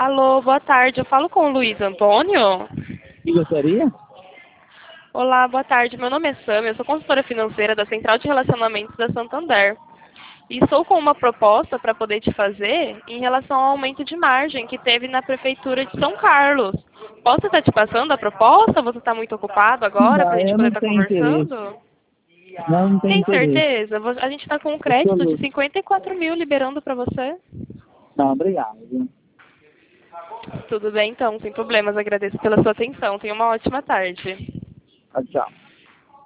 Alô, boa tarde. Eu falo com o Luiz Antônio? Que gostaria? Olá, boa tarde. Meu nome é Sam, eu sou consultora financeira da Central de Relacionamentos da Santander. E estou com uma proposta para poder te fazer em relação ao aumento de margem que teve na Prefeitura de São Carlos. Posso estar te passando a proposta? Você está muito ocupado agora para a Não, gente eu poder não estar tenho interesse. conversando? Não tenho Tem interesse. certeza? A gente está com um crédito de Absoluto. 54 mil liberando para você. Não, obrigado. Viu? Tudo bem, então, sem problemas. Agradeço pela sua atenção. Tenha uma ótima tarde. Tchau.